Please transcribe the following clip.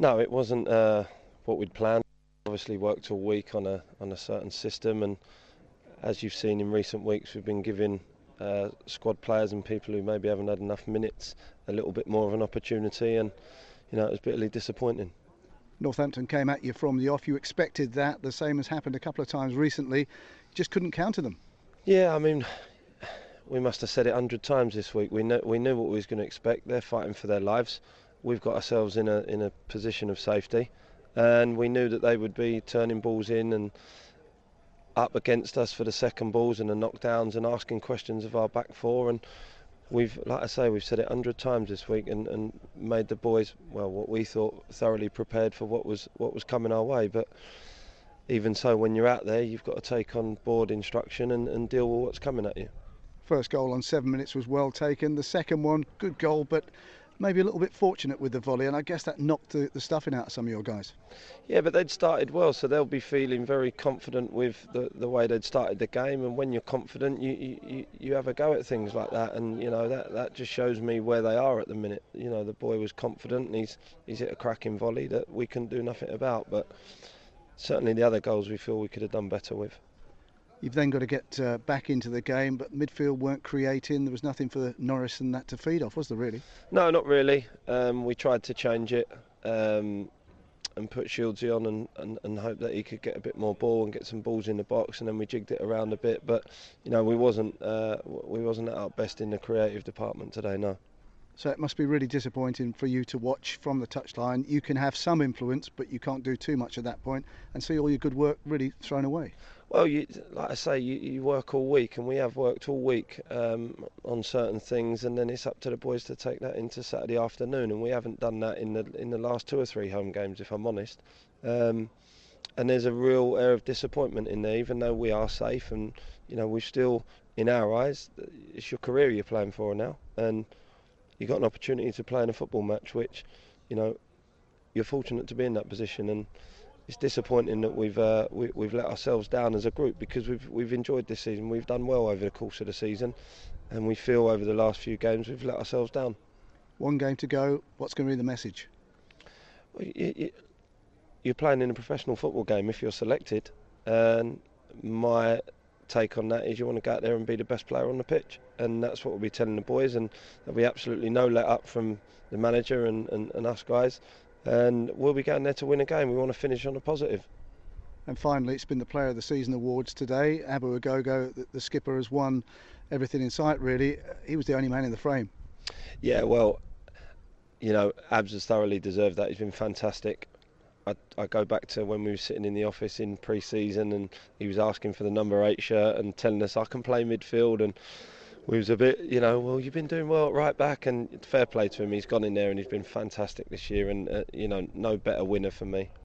No, it wasn't what we'd planned. Obviously, worked all week on a certain system, and as you've seen in recent weeks, we've been giving squad players and people who maybe haven't had enough minutes a little bit more of an opportunity, and it was bitterly disappointing. Northampton came at you from the off. You expected that. The same has happened a couple of times recently. You just couldn't counter them. Yeah, I mean, we must have said it 100 times this week. We knew what we was going to expect. They're fighting for their lives. We've got ourselves in a position of safety, and we knew that they would be turning balls in and up against us for the second balls and the knockdowns and asking questions of our back four. And we've, like I say, we've said it 100 times this week and made the boys, well, what we thought, thoroughly prepared for what was coming our way. But even so, when you're out there, you've got to take on board instruction and deal with what's coming at you. First goal on 7 minutes was well taken. The second one, good goal, but maybe a little bit fortunate with the volley, and I guess that knocked the stuffing out of some of your guys. Yeah, but they'd started well, so they'll be feeling very confident with the way they'd started the game. And when you're confident, you have a go at things like that, and that just shows me where they are at the minute. The boy was confident, and he's hit a cracking volley that we couldn't do nothing about. But certainly the other goals we feel we could have done better with. You've then got to get back into the game, but midfield weren't creating. There was nothing for Norris and that to feed off, was there really? No, not really. We tried to change it and put Shieldsy on and hope that he could get a bit more ball and get some balls in the box, and then we jigged it around a bit. But we wasn't at our best in the creative department today. No. So it must be really disappointing for you to watch from the touchline. You can have some influence, but you can't do too much at that point, and see all your good work really thrown away. Well, like I say, you work all week, and we have worked all week on certain things, and then it's up to the boys to take that into Saturday afternoon, and we haven't done that in the last 2 or 3 home games, if I'm honest. And there's a real air of disappointment in there, even though we are safe, and we've still, in our eyes, it's your career you're playing for now, and you've got an opportunity to play in a football match, which you're fortunate to be in that position. And it's disappointing that we've let ourselves down as a group, because we've enjoyed this season. We've done well over the course of the season, and we feel over the last few games we've let ourselves down. One game to go. What's going to be the message? Well, you're playing in a professional football game if you're selected, and my take on that is you want to go out there and be the best player on the pitch, and that's what we'll be telling the boys, and there'll be absolutely no let up from the manager and us guys. And we'll be going there to win a game. We want to finish on a positive. And finally, it's been the Player of the Season awards today. Abu Ogogo, the skipper, has won everything in sight, really. He was the only man in the frame. Yeah, well, Abs has thoroughly deserved that. He's been fantastic. I go back to when we were sitting in the office in pre-season, and he was asking for the number 8 shirt and telling us I can play midfield, and we was a bit, well, you've been doing well at right back, and fair play to him. He's gone in there and he's been fantastic this year, and no better winner for me.